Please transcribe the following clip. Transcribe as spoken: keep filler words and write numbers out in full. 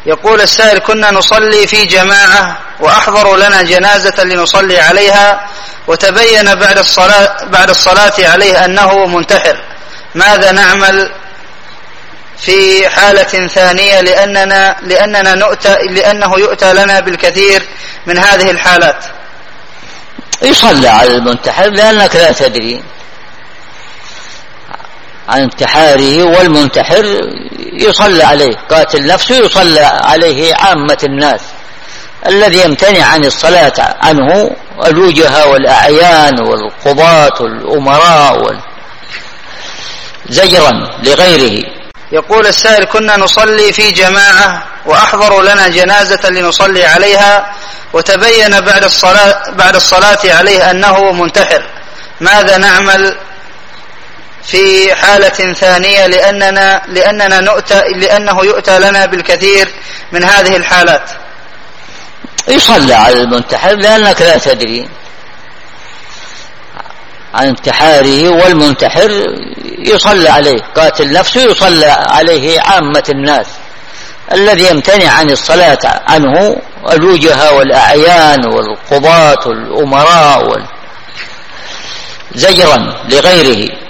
يقول السائل: كنا نصلي في جماعة وأحضروا لنا جنازة لنصلي عليها، وتبين بعد الصلاة, بعد الصلاة عليه أنه منتحر، ماذا نعمل في حالة ثانية لأننا, لأننا نؤتى لأنه يؤتى لنا بالكثير من هذه الحالات؟ يصلى على المنتحر لأنك لا تدري عن انتحاره، والمنتحر يصلى عليه، قاتل نفسه يصلى عليه عامة الناس. الذي يمتنع عن الصلاة عنه الوجهاء والأعيان والقضاة والأمراء زجرا لغيره. يقول السائل: كنا نصلي في جماعة وأحضروا لنا جنازة لنصلي عليها، وتبين بعد الصلاة, بعد الصلاة عليه أنه منتحر، ماذا نعمل في حالة ثانية لأننا, لأننا نؤتى لأنه يؤتى لنا بالكثير من هذه الحالات؟ يصلى على المنتحر لأنك لا تدري عن انتحاره، والمنتحر يصلى عليه، قاتل نفسه يصلى عليه عامة الناس. الذي يمتنع عن الصلاة عنه الوجهاء والأعيان والقضاة والأمراء زجرا لغيره.